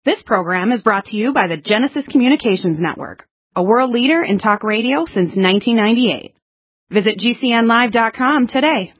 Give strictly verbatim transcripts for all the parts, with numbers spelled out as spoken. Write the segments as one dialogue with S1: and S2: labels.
S1: This program is brought to you by the Genesis Communications Network, a world leader in talk radio since nineteen ninety-eight. Visit G C N live dot com today.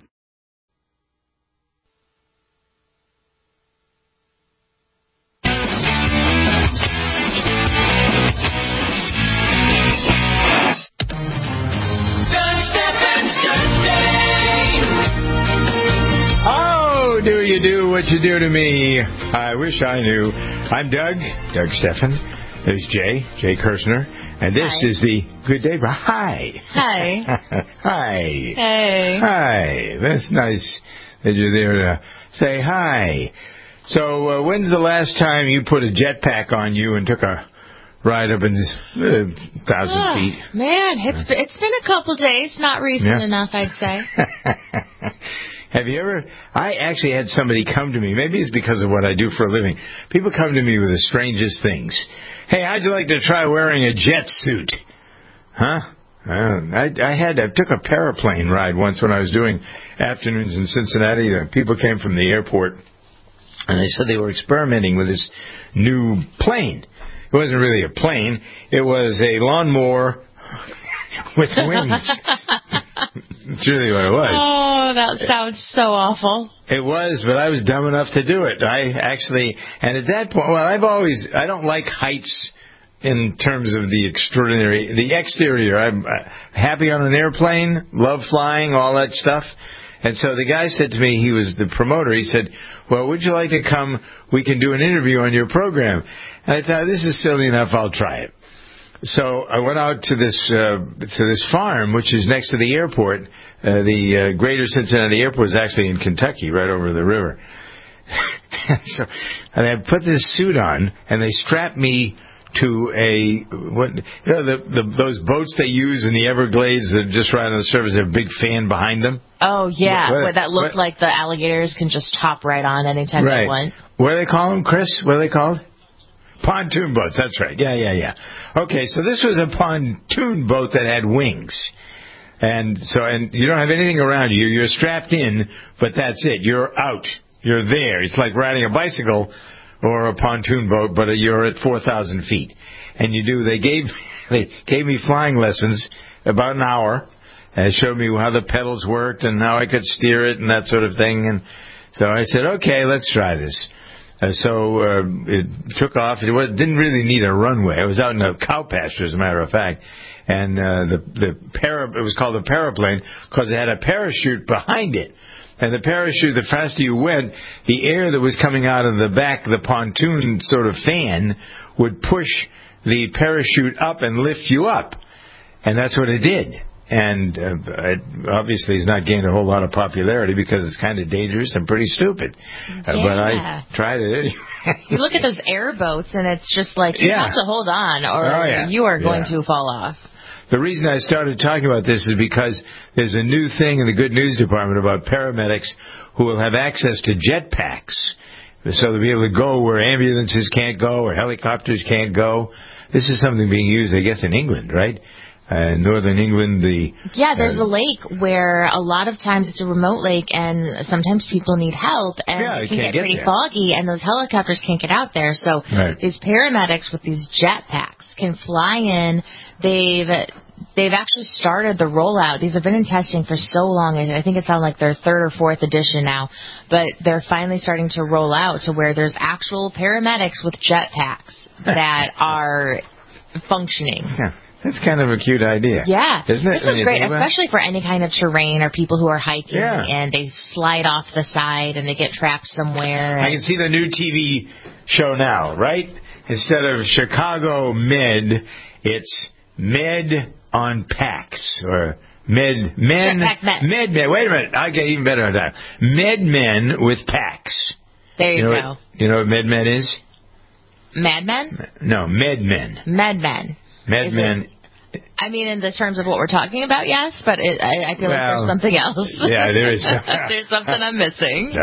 S2: Do you do what you do to me? I wish I knew. I'm Doug, Doug Steffen. There's Jay, Jay Kirshner. And this
S3: Hi.
S2: is the Good Day. Hi.
S3: Hi.
S2: Hi.
S3: Hey.
S2: Hi. That's nice that you're there to say hi. So uh, when's the last time you put a jetpack on you and took a ride up in uh, thousand
S3: oh,
S2: feet?
S3: Man, it's been, it's been a couple days. Not recent
S2: Yeah.
S3: enough, I'd say.
S2: Have you ever... I actually had somebody come to me. Maybe it's because of what I do for a living. People come to me with the strangest things. Hey, how'd you like to try wearing a jet suit? Huh? I, I had... I took a paraplane ride once when I was doing afternoons in Cincinnati. The people came from the airport, and they said they were experimenting with this new plane. It wasn't really a plane. It was a lawnmower with wings. That's really what it was.
S3: Oh, that sounds so awful.
S2: It was, but I was dumb enough to do it. I actually, and at that point, well, I've always, I don't like heights in terms of the extraordinary, the exterior. I'm happy on an airplane, love flying, all that stuff. And so the guy said to me, he was the promoter, he said, well, would you like to come, we can do an interview on your program. And I thought, this is silly enough, I'll try it. So I went out to this uh, to this farm, which is next to the airport. Uh, the uh, Greater Cincinnati Airport is actually in Kentucky, right over the river. so, and I put this suit on, and they strapped me to a what you know the, the those boats they use in the Everglades that just right on the surface have a big fan behind them.
S3: Oh, yeah,
S2: what, what,
S3: where that looked
S2: what,
S3: like the alligators can just hop right on anytime
S2: right.
S3: they want.
S2: What do they call them, Chris? What are they called? Pontoon boats, that's right. Yeah, yeah, yeah. Okay, so this was a pontoon boat that had wings. And so, and you don't have anything around you. You're strapped in, but that's it. You're out. You're there. It's like riding a bicycle or a pontoon boat, but you're at four thousand feet. And you do, they gave, they gave me flying lessons about an hour. And showed me how the pedals worked and how I could steer it and that sort of thing. And so I said, okay, let's try this. Uh, so uh, it took off. It was, didn't really need a runway. It was out in a cow pasture, as a matter of fact. And uh, the the para, it was called a paraplane because it had a parachute behind it. And the parachute, the faster you went, the air that was coming out of the back of the pontoon sort of fan would push the parachute up and lift you up. And that's what it did. And uh, it obviously has not gained a whole lot of popularity because it's kind of dangerous and pretty stupid.
S3: Yeah.
S2: Uh, but I tried it anyway.
S3: You look at those airboats, and it's just like you
S2: yeah.
S3: have to hold on, or
S2: oh, yeah.
S3: you are going
S2: yeah.
S3: to fall off.
S2: The reason I started talking about this is because there's a new thing in the Good News Department about paramedics who will have access to jetpacks. So they'll be able to go where ambulances can't go or helicopters can't go. This is something being used, I guess, in England, right? Uh, Northern England, the...
S3: Yeah, there's
S2: uh,
S3: a lake where a lot of times it's a remote lake, and sometimes people need help, and
S2: yeah,
S3: it can get,
S2: get
S3: pretty
S2: there.
S3: foggy, and those helicopters can't get out there. So
S2: right.
S3: these paramedics with these jetpacks can fly in. They've they've actually started the rollout. These have been in testing for so long, and I think it's on like their third or fourth edition now. But they're finally starting to roll out to where there's actual paramedics with jetpacks that are functioning.
S2: Yeah. That's kind of a cute idea.
S3: Yeah.
S2: Isn't it?
S3: This is great, especially for any kind of terrain or people who are hiking
S2: yeah.
S3: and they slide off the side and they get trapped somewhere.
S2: I can see the new T V show now, right? Instead of Chicago Med, it's Med on Packs or Med Men.
S3: Jetpack Men.
S2: Med Men. Wait a minute. I get even better on that. Med Men with packs.
S3: There you,
S2: you know
S3: go.
S2: What, you know what Med Men is?
S3: Mad Men?
S2: No, Med Men.
S3: Med Men.
S2: Med
S3: Is
S2: Men.
S3: It, I mean, in the terms of what we're talking about, yes, but it, I, I feel
S2: well,
S3: like there's something else.
S2: Yeah, there is.
S3: There's something I'm missing.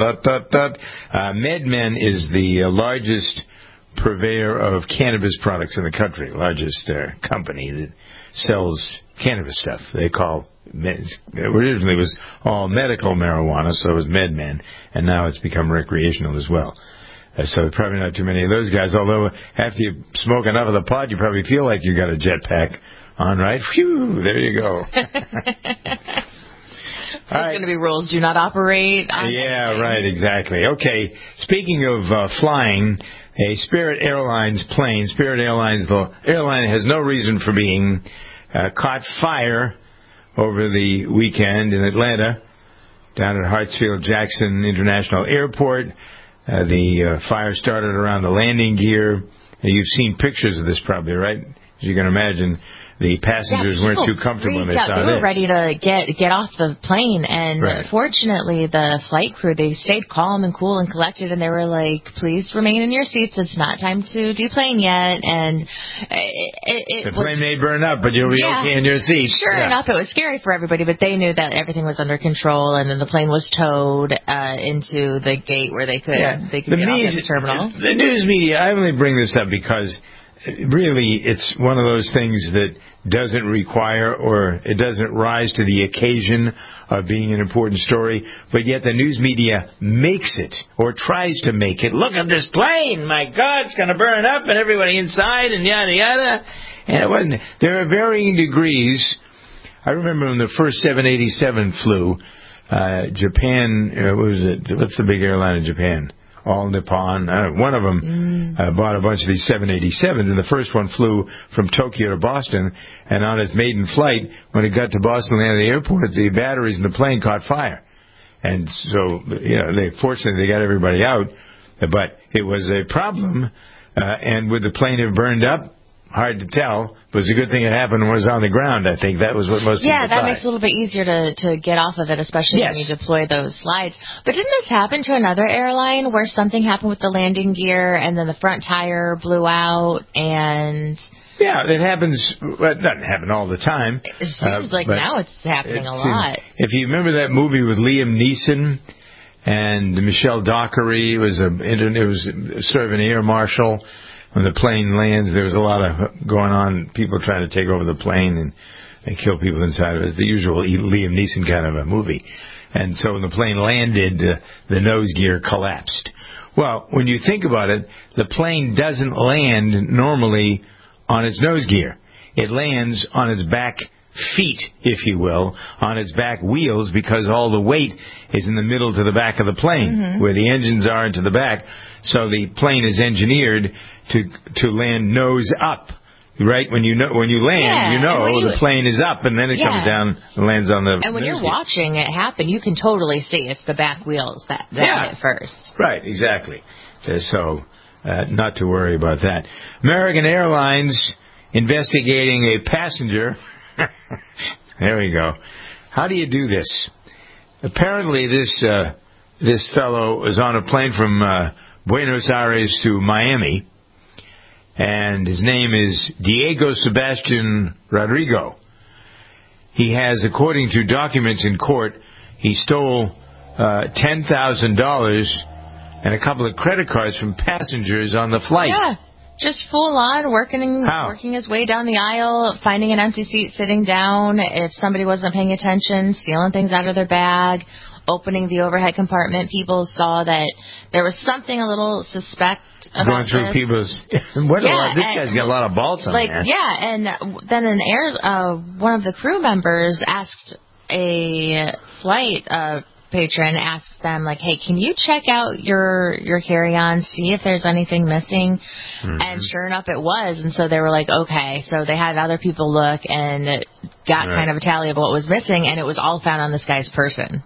S2: uh, MedMen is the uh, largest purveyor of cannabis products in the country, largest uh, company that sells cannabis stuff. They call it originally was all medical marijuana, so it was MedMen, and now it's become recreational as well. Uh, so probably not too many of those guys, although after you smoke enough of the pot, you probably feel like you got a jetpack on, right? Phew, there you go.
S3: There's right. going to be rules. Do not operate on
S2: Yeah,
S3: anything.
S2: right, exactly. Okay, speaking of uh, flying, a Spirit Airlines plane, Spirit Airlines, the airline has no reason for being, uh, caught fire over the weekend in Atlanta, down at Hartsfield-Jackson International Airport. Uh, the uh, fire started around the landing gear. Uh, you've seen pictures of this probably, right? As you can imagine, the passengers
S3: yeah,
S2: weren't too comfortable when they
S3: out.
S2: saw
S3: they
S2: this.
S3: They were ready to get get off the plane, and
S2: right.
S3: fortunately, the flight crew, they stayed calm and cool and collected, and they were like, "Please remain in your seats. It's not time to deplane yet." And it, it, it
S2: the
S3: was,
S2: plane may burn up, but you'll be
S3: yeah,
S2: okay in your seats.
S3: Sure
S2: yeah.
S3: enough, it was scary for everybody, but they knew that everything was under control, and then the plane was towed uh, into the gate where they could
S2: yeah.
S3: they could
S2: the
S3: get
S2: news,
S3: off at the terminal.
S2: The news media. I only bring this up because really, it's one of those things that doesn't require or it doesn't rise to the occasion of being an important story, but yet the news media makes it or tries to make it. Look at this plane! My God, it's going to burn up and everybody inside and yada yada. And it wasn't. There are varying degrees. I remember when the first seven eighty-seven flew, uh, Japan, uh, what was it? What's the big airline in Japan? All Nippon. Uh, one of them mm. uh, bought a bunch of these seven eighty-sevens, and the first one flew from Tokyo to Boston, and on its maiden flight, when it got to Boston and landed at the airport, the batteries in the plane caught fire. And so, you know, they fortunately, they got everybody out, but it was a problem, uh, and would the plane have burned up? Hard to tell. But it was a good thing it happened when it was on the ground, I think. That was what most
S3: yeah,
S2: people
S3: that
S2: thought.
S3: makes it a little bit easier to, to get off of it, especially
S2: yes.
S3: when you deploy those slides. But didn't this happen to another airline where something happened with the landing gear and then the front tire blew out and...
S2: Yeah, it happens. Well, it doesn't happen all the time.
S3: It seems uh, like now it's happening
S2: it
S3: a
S2: seems,
S3: lot.
S2: If you remember that movie with Liam Neeson and Michelle Dockery, it was, a, it was sort of an air marshal. When the plane lands, there was a lot of going on, people trying to take over the plane and, and kill people inside of it. It's the usual Liam Neeson kind of a movie. And so when the plane landed, uh, the nose gear collapsed. Well, when you think about it, the plane doesn't land normally on its nose gear. It lands on its back feet, if you will, on its back wheels, because all the weight is in the middle to the back of the plane, mm-hmm. where the engines are into the back. So the plane is engineered to to land nose up, right? When you know when you land,
S3: yeah,
S2: you know
S3: you,
S2: the plane is up, and then it yeah. comes down and lands on the.
S3: And when you're
S2: gear.
S3: watching it happen, you can totally see it's the back wheels that that
S2: yeah.
S3: hit first.
S2: Right, exactly. Uh, so, uh, not to worry about that. American Airlines investigating a passenger. There we go. How do you do this? Apparently, this uh, this fellow was on a plane from uh, Buenos Aires to Miami, and his name is Diego Sebastian Rodrigo. He has, according to documents in court, he stole uh, ten thousand dollars and a couple of credit cards from passengers on the flight.
S3: Yeah. Just full on working
S2: How?
S3: working his way down the aisle, finding an empty seat, sitting down. If somebody wasn't paying attention, stealing things out of their bag, opening the overhead compartment. People saw that there was something a little suspect about
S2: going through
S3: this.
S2: people's. What
S3: yeah,
S2: a lot, this
S3: and,
S2: guy's got a lot of balls on
S3: like,
S2: there.
S3: Yeah, and then an air uh, one of the crew members asked a flight uh, patron asked them, like, hey, can you check out your your carry-on, see if there's anything missing? Mm-hmm. And sure enough, it was. And so they were like, okay. So they had other people look and got right. kind of a tally of what was missing, and it was all found on this guy's person.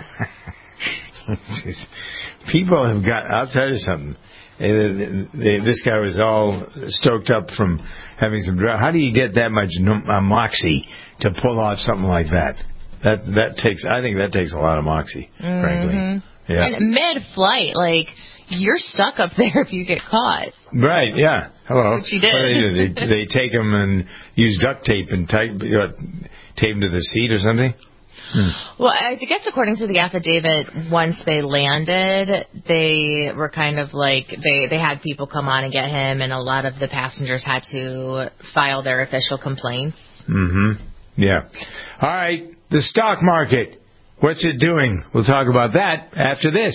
S2: People have got, I'll tell you something. This guy was all stoked up from having some drugs. How do you get that much moxie to pull off something like that? That that takes, I think that takes a lot of moxie, mm-hmm. frankly. Yeah.
S3: And mid-flight, like, you're stuck up there if you get caught.
S2: Right, yeah. Hello.
S3: Which you did.
S2: What do they do? They, they take them and use duct tape and tape, you know, tape them to the seat or something? Hmm.
S3: Well, I guess according to the affidavit, once they landed, they were kind of like, they, they had people come on and get him, and a lot of the passengers had to file their official complaints.
S2: Mm-hmm. Yeah. All right. The stock market. What's it doing? We'll talk about that after this.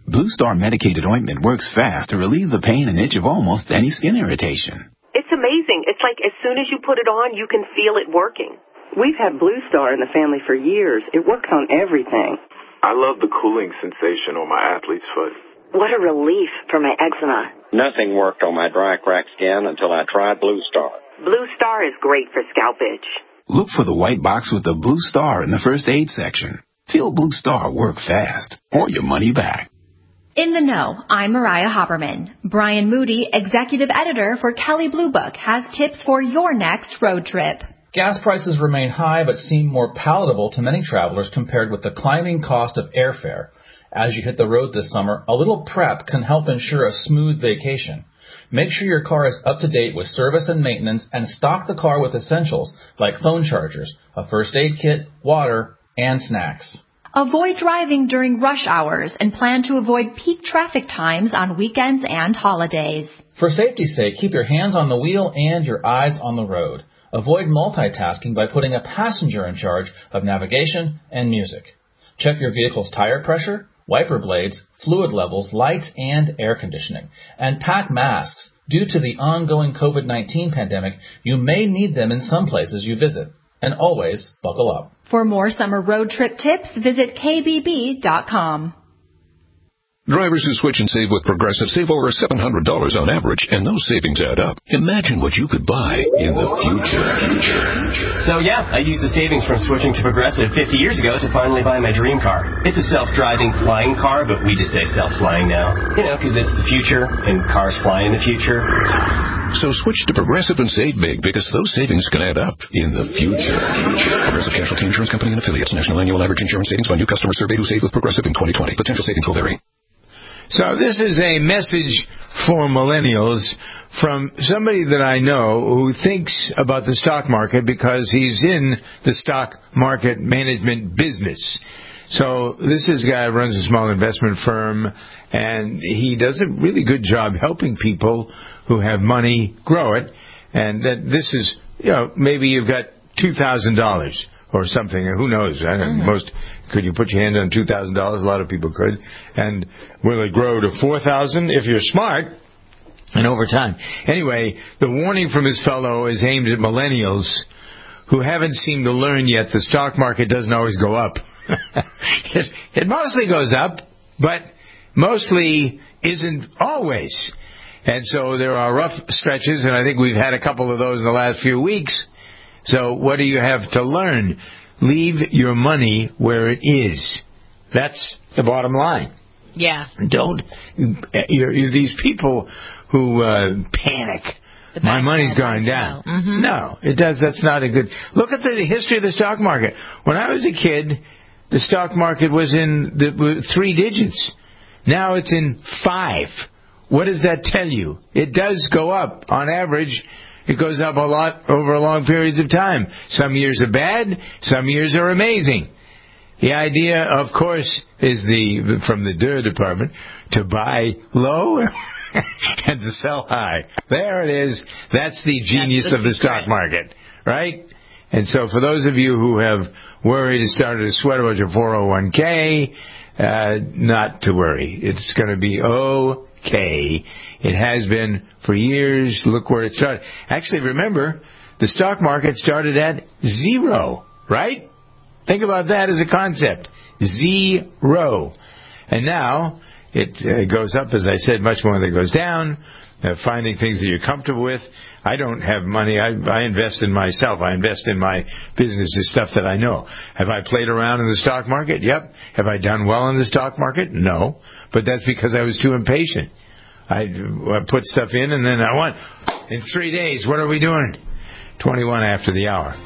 S4: Blue Star medicated ointment works fast to relieve the pain and itch of almost any skin irritation.
S5: It's amazing. It's like as soon as you put it on, you can feel it working. We've had Blue Star in the family for years. It works on everything.
S6: I love the cooling sensation on my athlete's foot.
S5: What a relief for my eczema.
S7: Nothing worked on my dry, cracked skin until I tried Blue Star.
S5: Blue Star is great for scalp itch.
S4: Look for the white box with the Blue Star in the first aid section. Feel Blue Star work fast, or your money back.
S8: In the Know, I'm Mariah Haberman. Brian Moody, executive editor for Kelley Blue Book, has tips for your next road trip.
S9: Gas prices remain high but seem more palatable to many travelers compared with the climbing cost of airfare. As you hit the road this summer, a little prep can help ensure a smooth vacation. Make sure your car is up to date with service and maintenance, and stock the car with essentials like phone chargers, a first aid kit, water, and snacks.
S8: Avoid driving during rush hours and plan to avoid peak traffic times on weekends and holidays.
S9: For safety's sake, keep your hands on the wheel and your eyes on the road. Avoid multitasking by putting a passenger in charge of navigation and music. Check your vehicle's tire pressure, wiper blades, fluid levels, lights, and air conditioning. And pack masks. Due to the ongoing COVID nineteen pandemic, you may need them in some places you visit. And always buckle up.
S8: For more summer road trip tips, visit K B B dot com.
S10: Drivers who switch and save with Progressive save over seven hundred dollars on average, and those savings add up. Imagine what you could buy in the future.
S11: So yeah, I used the savings from switching to Progressive fifty years ago to finally buy my dream car. It's a self-driving flying car, but we just say self-flying now. You know, because it's the future, and cars fly in the future.
S10: So switch to Progressive and save big, because those savings can add up in the future. Progressive Casualty Insurance Company and affiliates. National annual average insurance savings by new customer survey who saved with Progressive in twenty twenty. Potential savings will vary.
S2: So this is a message for millennials from somebody that I know who thinks about the stock market because he's in the stock market management business. So this is a guy who runs a small investment firm, and he does a really good job helping people who have money grow it. And that this is, you know, maybe you've got two thousand dollars or something. Who knows? I don't know. Mm-hmm. Most could you put your hand on two thousand dollars? A lot of people could. And will it grow to four thousand dollars if you're smart? And over time. Anyway, the warning from his fellow is aimed at millennials who haven't seemed to learn yet the stock market doesn't always go up. it, it mostly goes up, but mostly isn't always. And so there are rough stretches, and I think we've had a couple of those in the last few weeks. So what do you have to learn? Leave your money where it is. That's the bottom line.
S3: Yeah.
S2: Don't, you're, you're these people who uh, panic. My money's going down.
S3: Mm-hmm.
S2: No, it does. That's not a good. Look at the history of the stock market. When I was a kid, the stock market was in the three digits. Now it's in five. What does that tell you? It does go up. On average, it goes up a lot over long periods of time. Some years are bad. Some years are amazing. The idea, of course, is the from the D R department to buy low and to sell high. There it is. That's the genius That's the of the secret. Stock market, right? And so for those of you who have worried and started to sweat about your four oh one k, uh, not to worry. It's going to be okay. It has been for years. Look where it started. Actually, remember, the stock market started at zero, right? Think about that as a concept. Zero. And now it uh, goes up, as I said, much more than it goes down. Uh, finding things that you're comfortable with. I don't have money. I, I invest in myself. I invest in my businesses, stuff that I know. Have I played around in the stock market? Yep. Have I done well in the stock market? No. But that's because I was too impatient. I, I put stuff in, and then I want, in three days, what are we doing? twenty-one after the hour.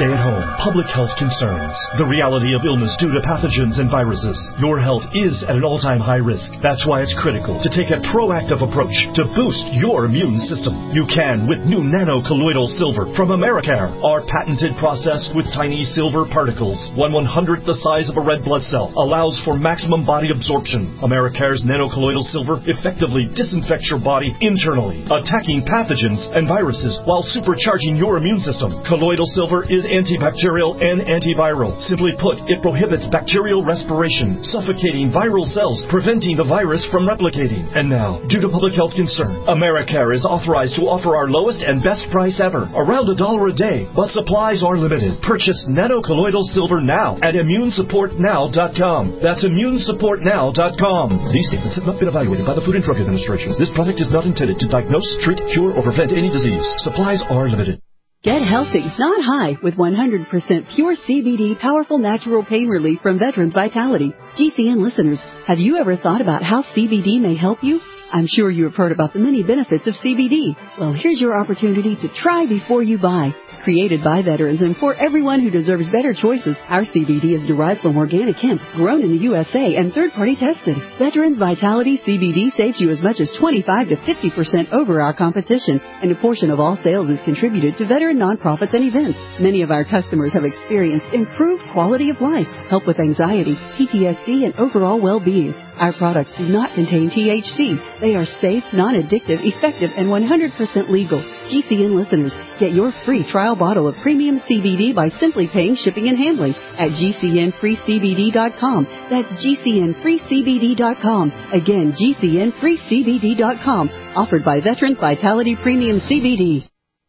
S12: stay at home, public health concerns, the reality of illness due to pathogens and viruses. Your health is at an all-time high risk. That's why it's critical to take a proactive approach to boost your immune system. You can with new nano-colloidal silver from Americare. Our patented process with tiny silver particles, one one-hundredth the size of a red blood cell, allows for maximum body absorption. Americare's nano-colloidal silver effectively disinfects your body internally, attacking pathogens and viruses while supercharging your immune system. Colloidal silver is antibacterial and antiviral. Simply put, it prohibits bacterial respiration, suffocating viral cells, preventing the virus from replicating. And now, due to public health concern, Americare is authorized to offer our lowest and best price ever, around a dollar a day, but supplies are limited. Purchase nano-colloidal silver now at immune support now dot com. That's immune support now dot com. These statements have not been evaluated by the Food and Drug Administration. This product is not intended to diagnose, treat, cure, or prevent any disease. Supplies are limited.
S13: Get healthy, not high, with one hundred percent pure C B D powerful natural pain relief from Veterans Vitality. G C N listeners, have you ever thought about how C B D may help you? I'm sure you have heard about the many benefits of C B D. Well, here's your opportunity to try before you buy. Created by veterans and for everyone who deserves better choices, our C B D is derived from organic hemp, grown in the U S A and third-party tested. Veterans Vitality C B D saves you as much as twenty-five to fifty percent over our competition, and a portion of all sales is contributed to veteran nonprofits and events. Many of our customers have experienced improved quality of life, help with anxiety, P T S D, and overall well-being. Our products do not contain T H C. They are safe, non-addictive, effective, and one hundred percent legal. G C N listeners, get your free trial bottle of premium C B D by simply paying shipping and handling at G C N free C B D dot com. That's G C N free C B D dot com. Again, G C N free C B D dot com. Offered by Veterans Vitality Premium C B D.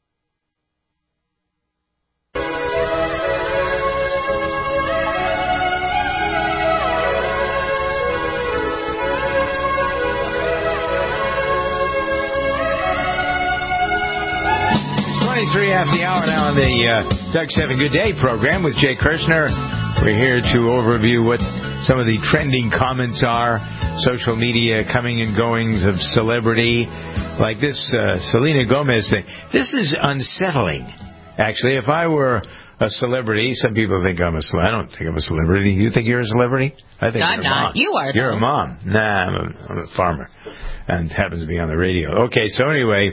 S2: Three half the hour now on the uh, Doug Seven Good Day program with Jay Kirshner. We're here to overview what some of the trending comments are, social media coming and goings of celebrity, like this uh, Selena Gomez thing. This is unsettling, actually. If I were a celebrity, some people think I'm a celebrity. I don't think I'm a celebrity. You think you're a celebrity? I think
S3: I'm
S2: you're a
S3: not.
S2: mom.
S3: You are.
S2: You're
S3: though.
S2: a mom. Nah, I'm a, I'm a farmer, and happens to be on the radio. Okay, so anyway.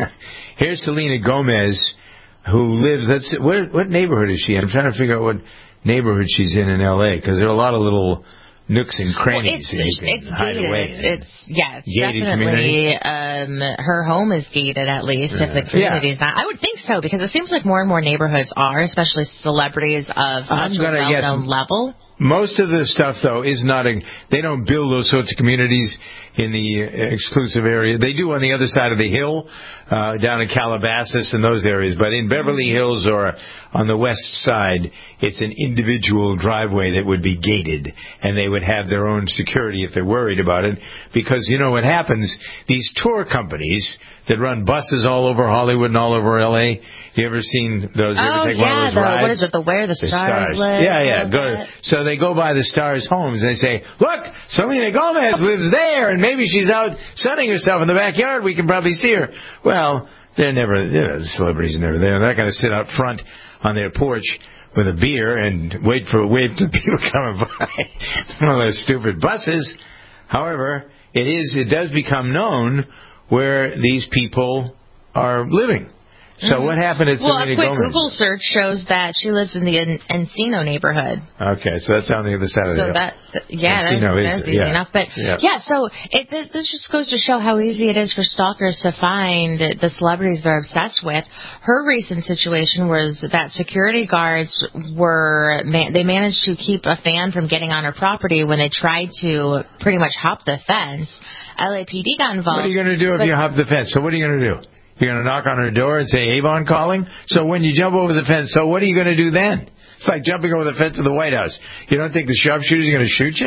S2: Here's Selena Gomez, who lives. Let's see, where, what neighborhood is she in? I'm trying to figure out what neighborhood she's in in L A because there are a lot of little nooks and crannies
S3: well,
S2: it's,
S3: that you can
S2: it's hide
S3: gated.
S2: away.
S3: It's, it's yeah, it's
S2: gated
S3: definitely. Um, her home is gated at least. Yeah. If the community's yeah. not, I would think so because it seems like more and more neighborhoods are, especially celebrities of such a well-known level.
S2: Most of the stuff, though, is not a... They don't build those sorts of communities in the uh, exclusive area. They do on the other side of the hill, uh, down in Calabasas and those areas. But in Beverly Hills or on the west side, it's an individual driveway that would be gated. And they would have their own security if they're worried about it. Because, you know what happens? These tour companies that run buses all over Hollywood and all over L A. You ever seen those? You
S3: oh,
S2: ever take
S3: yeah,
S2: one of those
S3: the,
S2: rides?
S3: what is it? The Where the, the Stars, stars Live?
S2: Yeah, yeah. Go, so they go by the stars' homes and they say, look, Selena Gomez lives there and maybe she's out sunning herself in the backyard. We can probably see her. Well, they're never, you know, the celebrities are never there. They're not going to sit out front on their porch with a beer and wait for wait for people coming by. One of those stupid buses. However, it is it does become known where these people are living. So
S3: mm-hmm.
S2: what happened at
S3: well,
S2: Selena
S3: Gomez? Well, a quick
S2: Gomez?
S3: Google search shows that she lives in the en- Encino neighborhood.
S2: Okay, so that's on the other side of the hill.
S3: So that, yeah,
S2: Encino
S3: that,
S2: is,
S3: that's easy
S2: yeah.
S3: enough. But
S2: yeah,
S3: yeah so it, this just goes to show how easy it is for stalkers to find the celebrities they're obsessed with. Her recent situation was that security guards were, they managed to keep a fan from getting on her property when they tried to pretty much hop the fence. L A P D got involved.
S2: What are you going to do if you hop the fence? So what are you going to do? You're going to knock on her door and say, Avon calling? So when you jump over the fence, so what are you going to do then? It's like jumping over the fence of the White House. You don't think the sharpshooters are going to shoot you?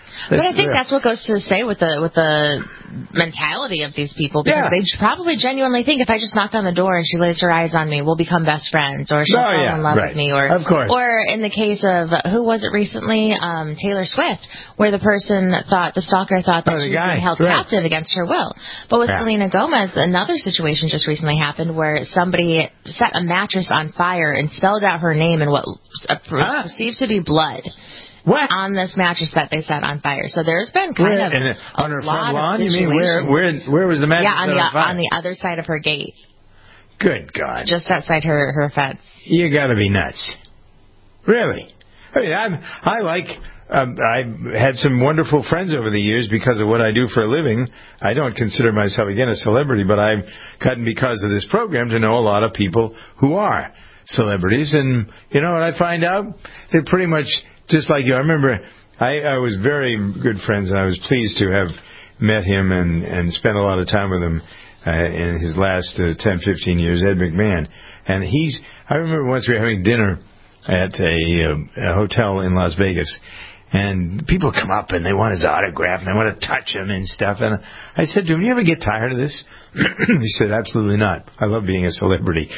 S3: But I think that's what goes to say with the with the mentality of these people, because
S2: Yeah.
S3: they probably genuinely think if I just knocked on the door and she lays her eyes on me, we'll become best friends, or she'll
S2: Oh,
S3: fall
S2: yeah,
S3: in love
S2: right.
S3: with me, or
S2: Of course.
S3: or in the case of who was it recently, um, Taylor Swift, where the person thought the stalker thought that
S2: Oh, the
S3: she was
S2: guy.
S3: being held
S2: Right.
S3: captive against her will. But with
S2: Yeah.
S3: Selena Gomez, another situation just recently happened where somebody set a mattress on fire and spelled out her name in what was
S2: Huh?
S3: perceived to be blood.
S2: What?
S3: On this mattress that they set on fire. So there's been kind
S2: Where?
S3: of
S2: And
S3: a
S2: on her
S3: lot
S2: front
S3: of
S2: lawn? You mean where?
S3: situations.
S2: Where? Where was the mattress?
S3: Yeah, on the
S2: set on, fire?
S3: on the other side of her gate,
S2: Good God!
S3: just outside her her fence.
S2: You got to be nuts. Really? I mean, I'm. I like. Um, I've had some wonderful friends over the years because of what I do for a living. I don't consider myself, again, a celebrity, but I've gotten, because of this program, to know a lot of people who are celebrities. And, you know what I find out? They're pretty much just like you. I remember I, I was very good friends, and I was pleased to have met him and, and spent a lot of time with him uh, in his last uh, ten, fifteen years, Ed McMahon. And he's, I remember once we were having dinner at a, uh, a hotel in Las Vegas, and people come up and they want his autograph and they want to touch him and stuff. And I said to him, "You ever get tired of this?" He said, "Absolutely not. I love being a celebrity."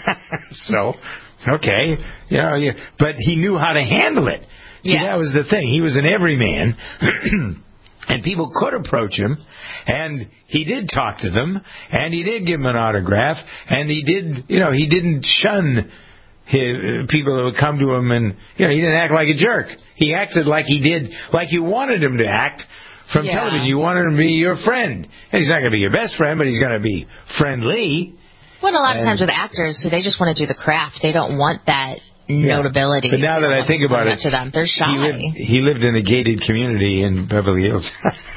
S2: So, okay, you know, yeah. But he knew how to handle it. See,
S3: Yeah.
S2: that was the thing. He was an everyman. And people could approach him, and he did talk to them, and he did give them an autograph, and he did, you know, he didn't shun his, people that would come to him, and, you know, he didn't act like a jerk. He acted like he did, like you wanted him to act from
S3: Yeah.
S2: television. You wanted him to be your friend. And he's not going to be your best friend, but he's going to be friendly.
S3: Well, a lot of
S2: And-
S3: times with actors who they just want to do the craft, they don't want that
S2: Yeah.
S3: notability.
S2: But now
S3: They
S2: that
S3: don't
S2: I
S3: want
S2: think
S3: people
S2: about
S3: coming
S2: it,
S3: up to them, they're shy.
S2: He lived, he lived in a gated community in Beverly Hills.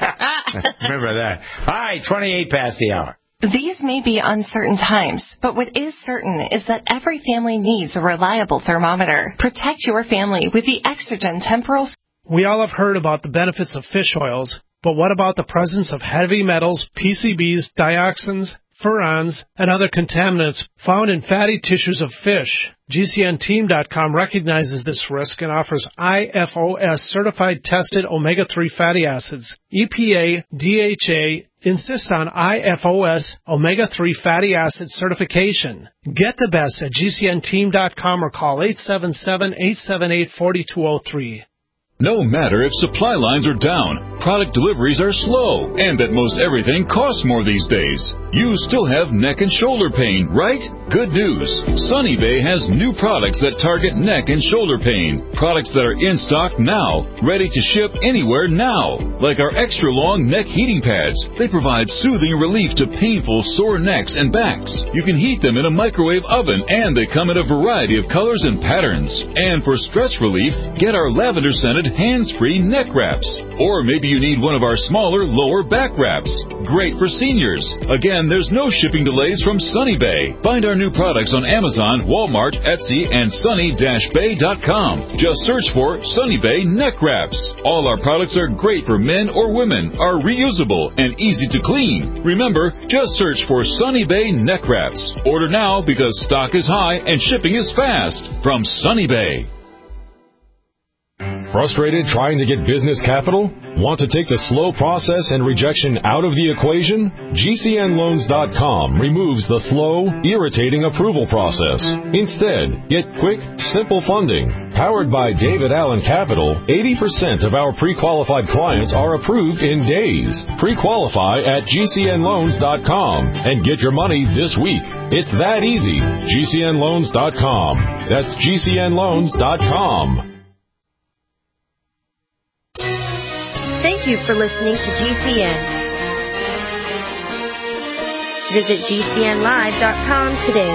S2: Remember that. All right, twenty-eight past the hour.
S14: These may be uncertain times, but what is certain is that every family needs a reliable thermometer. Protect your family with the Exergen Temporal.
S15: We all have heard about the benefits of fish oils, but what about the presence of heavy metals, P C Bs, dioxins, furans, and other contaminants found in fatty tissues of fish? G C N team dot com recognizes this risk and offers I F O S certified tested omega three fatty acids. E P A, D H A insist on I F O S omega three fatty acid certification. Get the best at G C N team dot com or call eight seven seven, eight seven eight, four two zero three.
S16: No matter if supply lines are down, product deliveries are slow, and that most everything costs more these days, you still have neck and shoulder pain, right? Good news. Sunny Bay has new products that target neck and shoulder pain. Products that are in stock now, ready to ship anywhere now. Like our extra long neck heating pads. They provide soothing relief to painful sore necks and backs. You can heat them in a microwave oven, and they come in a variety of colors and patterns. And for stress relief, get our lavender scented hands-free neck wraps. Or maybe you need one of our smaller lower back wraps. Great for seniors. Again, there's no shipping delays from Sunny Bay. Find our new products on Amazon, Walmart, Etsy, and sunny dash bay dot com. Just search for Sunny Bay neck wraps. All our products are great for men or women, are reusable, and easy to clean. Remember, just search for Sunny Bay neck wraps. Order now because stock is high and shipping is fast. From Sunny Bay.
S17: Frustrated trying to get business capital? Want to take the slow process and rejection out of the equation? G C N loans dot com removes the slow, irritating approval process. Instead, get quick, simple funding. Powered by David Allen Capital, eighty percent of our pre-qualified clients are approved in days. Pre-qualify at G C N loans dot com and get your money this week. It's that easy. G C N loans dot com. That's G C N loans dot com.
S18: Thank you for listening to G C N. Visit G C N live dot com today.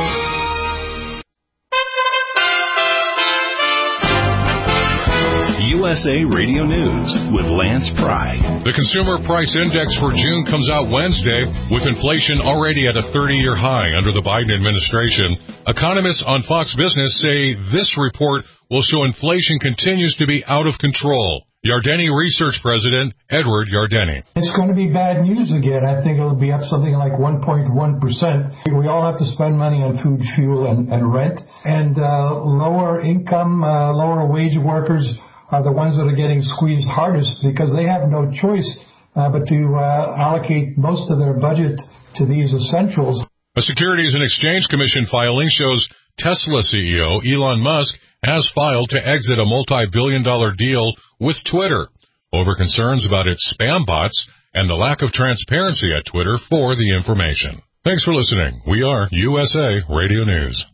S19: U S A Radio News with Lance Pry.
S20: The Consumer Price Index for June comes out Wednesday, with inflation already at a thirty-year high under the Biden administration. Economists on Fox Business say this report will show inflation continues to be out of control. Yardeni Research President Edward Yardeni.
S21: It's going to be bad news again. I think it'll be up something like one point one percent. We all have to spend money on food, fuel, and, and rent. And uh, lower income, uh, lower wage workers are the ones that are getting squeezed hardest because they have no choice uh, but to uh, allocate most of their budget to these essentials.
S20: A Securities and Exchange Commission filing shows Tesla C E O Elon Musk has filed to exit a multi-billion dollar deal with Twitter over concerns about its spam bots and the lack of transparency at Twitter for the information. Thanks for listening. We are U S A Radio News.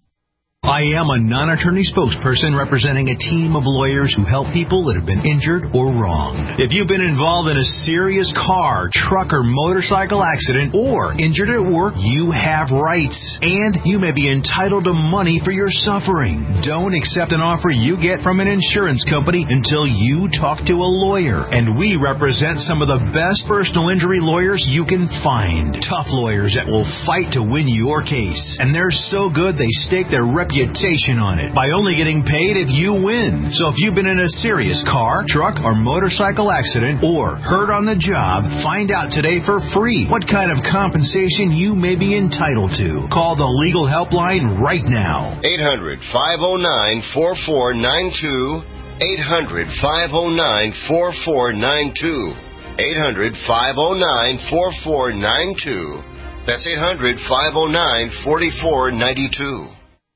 S1: I am a non-attorney spokesperson representing a team of lawyers who help people that have been injured or wronged. If you've been involved in a serious car, truck, or motorcycle accident or injured at work, you have rights, and you may be entitled to money for your suffering. Don't accept an offer you get from an insurance company until you talk to a lawyer, and we represent some of the best personal injury lawyers you can find. Tough lawyers that will fight to win your case, and they're so good they stake their reputation reputation on it by only getting paid if you win. So if you've been in a serious car, truck, or motorcycle accident or hurt on the job, find out today for free what kind of compensation you may be entitled to. Call the legal helpline right now.
S22: eight hundred, five oh nine, four four nine two. eight hundred, five oh nine, four four nine two. eight hundred, five oh nine, four four nine two. That's eight hundred, five oh nine, four four nine two.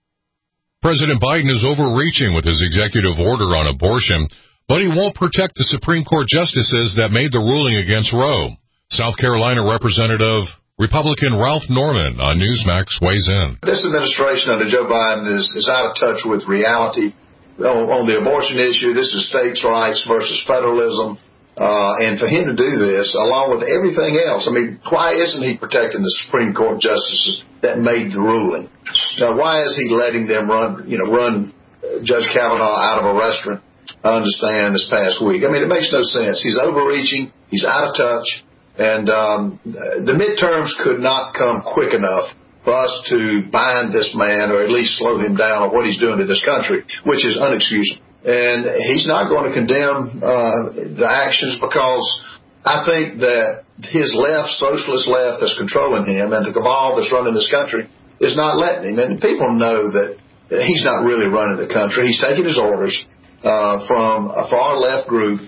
S20: President Biden is overreaching with his executive order on abortion, but he won't protect the Supreme Court justices that made the ruling against Roe. South Carolina Representative Republican Ralph Norman on Newsmax weighs in.
S23: This administration under Joe Biden is, is out of touch with reality. On, on the abortion issue, this is states' rights versus federalism. Uh, and for him to do this, along with everything else, I mean, why isn't he protecting the Supreme Court justices that made the ruling? Now, why is he letting them run, you know, run Judge Kavanaugh out of a restaurant? I understand this past week. I mean, it makes no sense. He's overreaching. He's out of touch. And um, the midterms could not come quick enough for us to bind this man or at least slow him down on what he's doing to this country, which is unexcusable. And he's not going to condemn uh, the actions because I think that his left, socialist left that's controlling him and the cabal that's running this country is not letting him. And people know that he's not really running the country. He's taking his orders uh, from a far left group.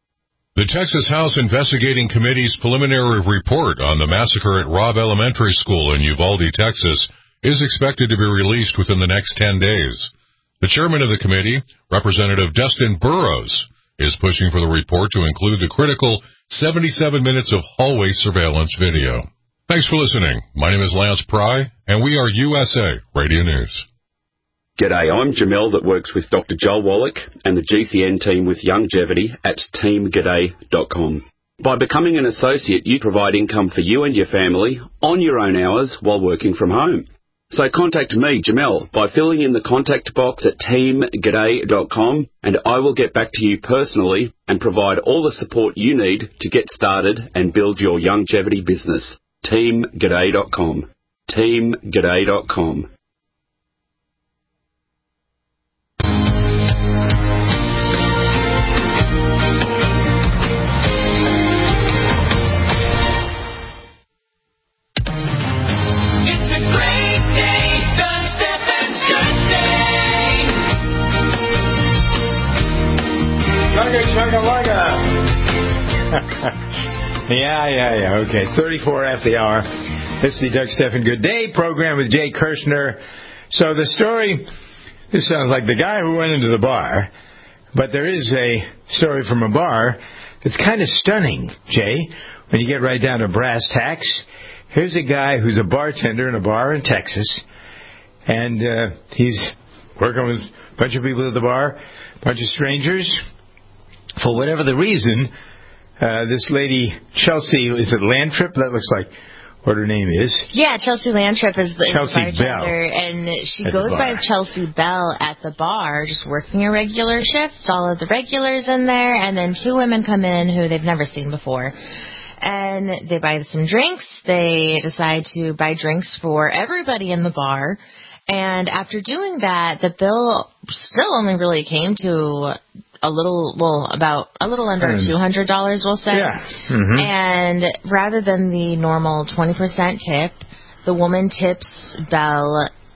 S20: The Texas House Investigating Committee's preliminary report on the massacre at Robb Elementary School in Uvalde, Texas, is expected to be released within the next ten days. The chairman of the committee, Representative Dustin Burrows, is pushing for the report to include the critical seventy-seven minutes of hallway surveillance video. Thanks for listening. My name is Lance Pry, and we are U S A Radio News.
S24: G'day, I'm Jamel that works with Doctor Joel Wallach and the G C N team with Longevity at team g'day dot com. By becoming an associate, you provide income for you and your family on your own hours while working from home. So contact me, Jamel, by filling in the contact box at team g'day dot com, and I will get back to you personally and provide all the support you need to get started and build your longevity business. team g'day dot com. team g'day dot com.
S2: yeah, yeah, yeah. Okay, thirty-four after the hour. It's the Doug Stephan Good Day program with Jay Kirshner. So the story, this sounds like the guy who went into the bar, but there is a story from a bar that's kind of stunning, Jay, when you get right down to brass tacks. Here's a guy who's a bartender in a bar in Texas, and uh, he's working with a bunch of people at the bar, a bunch of strangers. For whatever the reason, uh, this lady, Chelsea, is it Landtrip? That looks like what her name is.
S3: Yeah, Chelsea Landtrip is the,
S2: Chelsea
S3: is the bartender,
S2: Bell.
S3: and she
S2: At
S3: goes by Chelsea Bell at the bar, just working a regular shift. All of the regulars in there, and then two women come in who they've never seen before. And they buy some drinks. They decide to buy drinks for everybody in the bar. And after doing that, the bill still only really came to a little, well, about a little under two hundred dollars, we'll say.
S2: Yeah. Mm-hmm.
S3: And rather than the normal twenty percent tip, the woman tips Bell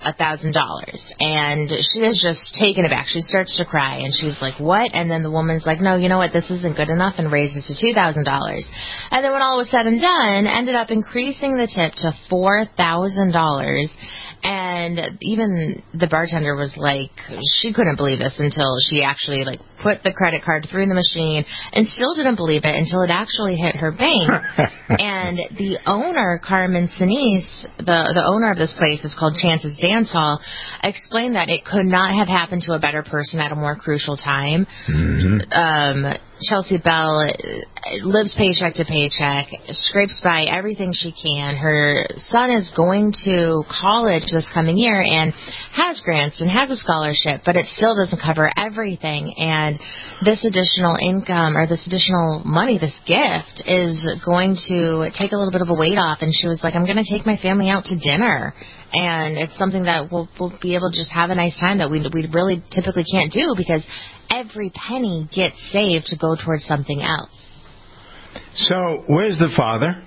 S3: a thousand dollars. And she is just taken aback. She starts to cry, and she's like, what? And then the woman's like, no, you know what, this isn't good enough, and raised it to two thousand dollars. And then when all was said and done, ended up increasing the tip to four thousand dollars. And even the bartender was like, she couldn't believe this until she actually like put the credit card through the machine, and still didn't believe it until it actually hit her bank. And the owner, Carmen Sinise, the the owner of this place, is called Chance's Dance Hall, explained that it could not have happened to a better person at a more crucial time.
S2: Mm-hmm.
S3: Um, Chelsea Bell lives paycheck to paycheck, scrapes by everything she can. Her son is going to college this coming year and has grants and has a scholarship, but it still doesn't cover everything. And this additional income, or this additional money, this gift, is going to take a little bit of a weight off. And she was like, I'm going to take my family out to dinner. And it's something that we'll, we'll be able to just have a nice time that we we really typically can't do, because every penny gets saved to go towards something else.
S2: So, where's the father?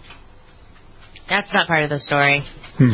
S3: That's not part of the story.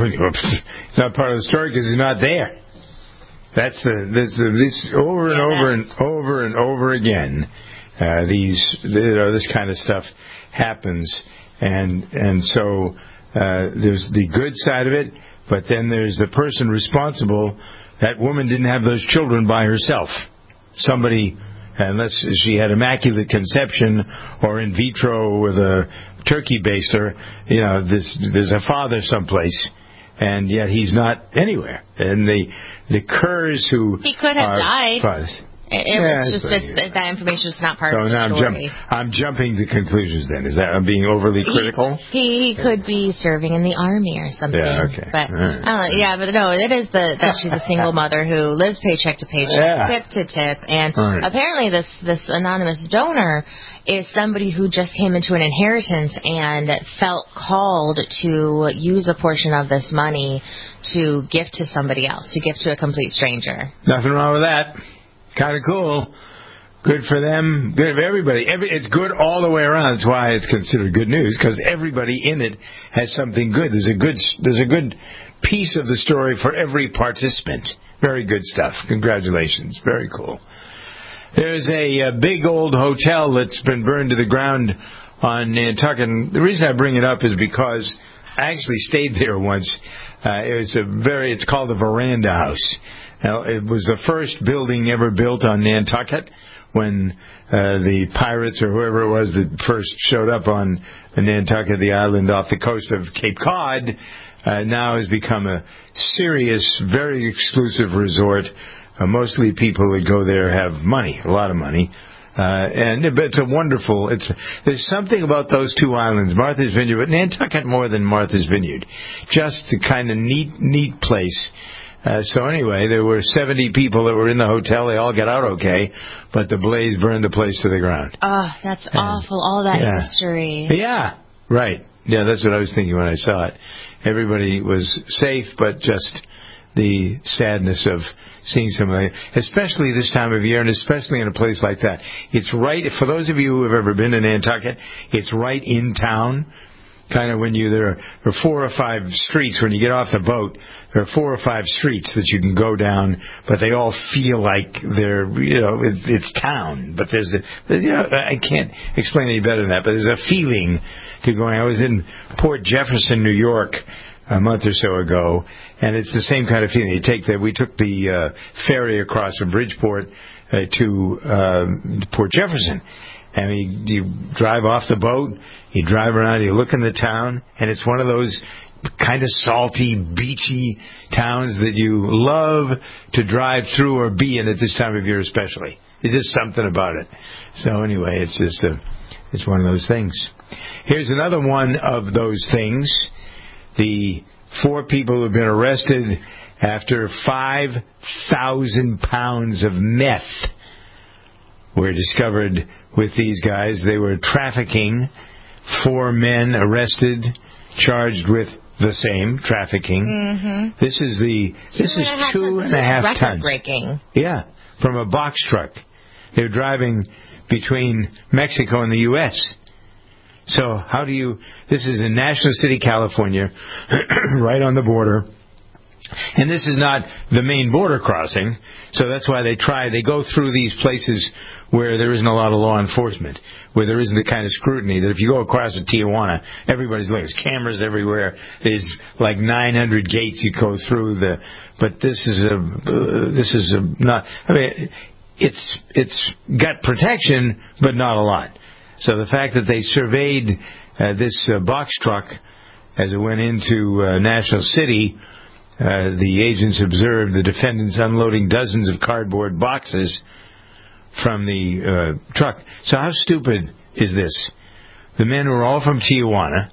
S2: It's not part of the story because he's not there. That's the this this over and
S3: yeah,
S2: over and over and over again. Uh, these you know, this kind of stuff happens, and and so uh, there's the good side of it, but then there's the person responsible. That woman didn't have those children by herself. Somebody, unless she had immaculate conception or in vitro with a turkey baster, you know, this, there's a father someplace, and yet he's not anywhere. And the the Kerrs who
S3: he could have
S2: are
S3: died.
S2: Fathers,
S3: It, it
S2: yeah,
S3: was just it's, that information is not part
S2: so
S3: of the
S2: now
S3: story.
S2: I'm, jump, I'm jumping to conclusions. Then is that I'm being overly critical?
S3: He, he could be serving in the army or something.
S2: Yeah, okay.
S3: But
S2: right.
S3: uh, yeah, but no, it is the that she's a single mother who lives paycheck to paycheck,
S2: yeah.
S3: tip to tip, and
S2: right.
S3: apparently this this anonymous donor is somebody who just came into an inheritance and felt called to use a portion of this money to gift to somebody else, to gift to a complete stranger.
S2: Nothing wrong with that. Kind of cool. Good for them. Good for everybody. Every, it's good all the way around. That's why it's considered good news, because everybody in it has something good. There's a good there's a good piece of the story for every participant. Very good stuff. Congratulations. Very cool. There's a, a big old hotel that's been burned to the ground on Nantucket. The reason I bring it up is because I actually stayed there once. Uh, it's a very it's called the Veranda House. Now, it was the first building ever built on Nantucket when uh, the pirates or whoever it was that first showed up on Nantucket, the island off the coast of Cape Cod, uh, now has become a serious, very exclusive resort. Uh, mostly people that go there have money, a lot of money. Uh, and it's a wonderful, it's, there's something about those two islands, Martha's Vineyard, but Nantucket more than Martha's Vineyard. Just the kind of neat, neat place. Uh, so anyway, there were seventy people that were in the hotel. They all got out okay, but the blaze burned the place to the ground.
S3: Oh, that's and, awful. All that
S2: yeah.
S3: history.
S2: Yeah, right. Yeah, that's what I was thinking when I saw it. Everybody was safe, but just the sadness of seeing something, especially this time of year, and especially in a place like that. It's right, for those of you who have ever been to Nantucket, it's right in town. Kind of when you, there are, there are four or five streets, when you get off the boat, there are four or five streets that you can go down, but they all feel like they're, you know, it, it's town. But there's a, you know, I can't explain any better than that, but there's a feeling to going. I was in Port Jefferson, New York, a month or so ago, and it's the same kind of feeling. You take the, we took the uh, ferry across from Bridgeport uh, to uh, Port Jefferson, and you, you drive off the boat, you drive around, you look in the town, and it's one of those kind of salty, beachy towns that you love to drive through or be in at this time of year especially. There's just something about it. So anyway, it's just a, it's one of those things. Here's another one of those things. The four people who have been arrested after five thousand pounds of meth were discovered with these guys. They were trafficking. Four men arrested, charged with the same trafficking.
S3: Mm-hmm.
S2: This is the this
S3: two
S2: is
S3: and
S2: two and a half
S3: record
S2: tons.
S3: Breaking.
S2: Yeah, from a box truck. They're driving between Mexico and the U S So how do you? This is in National City, California, right on the border. And this is not the main border crossing, so that's why they try. They go through these places where there isn't a lot of law enforcement, where there isn't the kind of scrutiny that if you go across to Tijuana, everybody's looking. There's cameras everywhere. There's like nine hundred gates you go through. The but this is a uh, this is a not. I mean, it's it's got protection, but not a lot. So the fact that they surveyed uh, this uh, box truck as it went into uh, National City. Uh, the agents observed the defendants unloading dozens of cardboard boxes from the uh, truck. So how stupid is this? The men were all from Tijuana.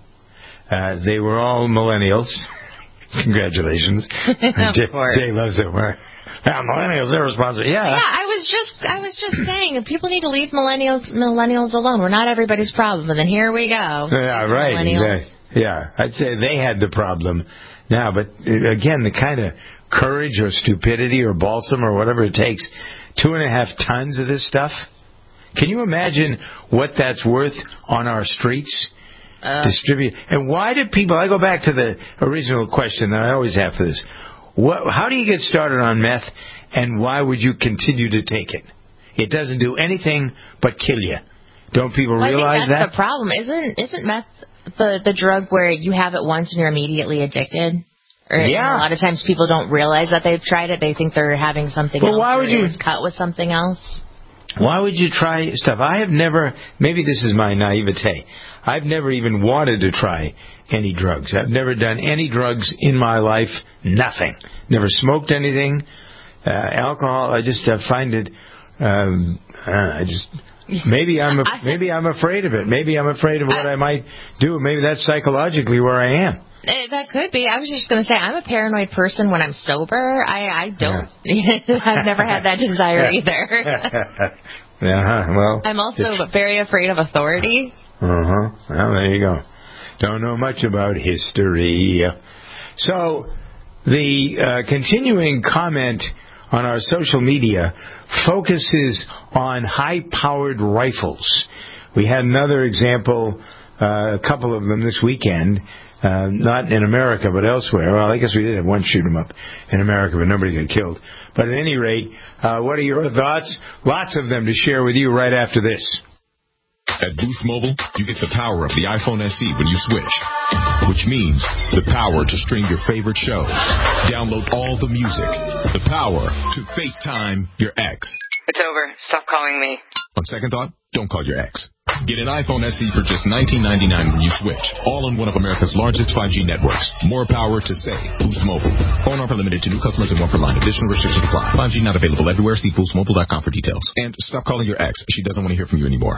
S2: Uh, they were all millennials. Congratulations.
S3: Of
S2: Jay,
S3: course.
S2: Jay loves it. Yeah, millennials, they're responsible. Yeah.
S3: Yeah, I was just I was just saying, people need to leave millennials millennials alone. We're not everybody's problem. And then here we go.
S2: Yeah, right. Exactly. Yeah, I'd say they had the problem. Now, but again, the kind of courage or stupidity or balsam or whatever it takes, two and a half tons of this stuff. Can you imagine what that's worth on our streets? Uh, Distribute. And why do people, I go back to the original question that I always have for this. What, how do you get started on meth, and why would you continue to take it? It doesn't do anything but kill you. Don't people
S3: well,
S2: realize
S3: I think that's
S2: that?
S3: the problem. Isn't, isn't meth the the drug where you have it once and you're immediately addicted? Or,
S2: yeah.
S3: A lot of times people don't realize that they've tried it. They think they're having something
S2: well,
S3: else.
S2: Why would
S3: or
S2: you
S3: it's cut with something else?
S2: Why would you try stuff? I have never, maybe this is my naivete, I've never even wanted to try any drugs. I've never done any drugs in my life, nothing. Never smoked anything. Uh, alcohol, I just uh, find it, um, uh, I just... Maybe I'm a, maybe I'm afraid of it. Maybe I'm afraid of what I might do. Maybe that's psychologically where I am.
S3: That could be. I was just going to say, I'm a paranoid person when I'm sober. I, I don't. Yeah. I've never had that desire either.
S2: uh-huh. Well,
S3: I'm also very afraid of authority.
S2: Uh-huh. Well, there you go. Don't know much about history. So, the uh, continuing comment on our social media focuses on high-powered rifles. We had another example, uh, a couple of them this weekend, uh, not in America but elsewhere. Well, I guess we did have one shoot 'em up in America, but nobody got killed. But at any rate, uh, what are your thoughts? Lots of them to share with you right after this.
S4: At Boost Mobile, you get the power of the iPhone S E when you switch, which means the power to stream your favorite shows, download all the music, the power to FaceTime your ex.
S5: It's over. Stop calling me.
S4: On second thought, don't call your ex. Get an iPhone S E for just nineteen ninety-nine when you switch, all on one of America's largest five G networks. More power to save. Boost Mobile. Phone offer limited to new customers and one per line. Additional restrictions apply. five G not available everywhere. See boost mobile dot com for details. And stop calling your ex. She doesn't want to hear from you anymore.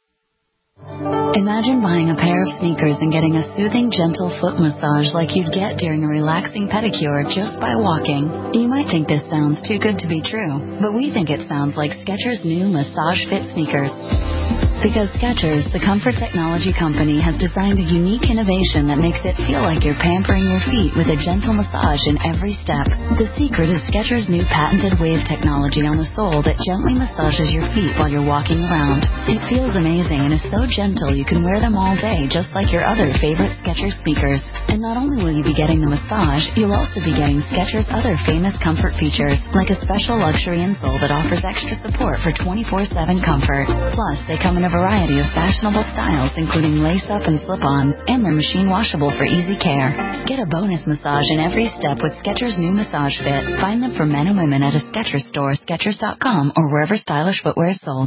S6: Imagine buying a pair of sneakers and getting a soothing, gentle foot massage like you'd get during a relaxing pedicure just by walking. You might think this sounds too good to be true, but we think it sounds like Skechers' new Massage Fit sneakers. Because Skechers, the comfort technology company, has designed a unique innovation that makes it feel like you're pampering your feet with a gentle massage in every step. The secret is Skechers' new patented wave technology on the sole that gently massages your feet while you're walking around. It feels amazing and is so gentle you can wear them all day just like your other favorite Skechers sneakers. And not only will you be getting the massage, you'll also be getting Skechers' other famous comfort features, like a special luxury insole that offers extra support for twenty-four seven comfort. Plus, they come in a variety of fashionable styles, including lace-up and slip-ons, and they're machine washable for easy care. Get a bonus massage in every step with Skechers' new Massage Fit. Find them for men and women at a Skechers store, Skechers dot com, or wherever stylish footwear is sold.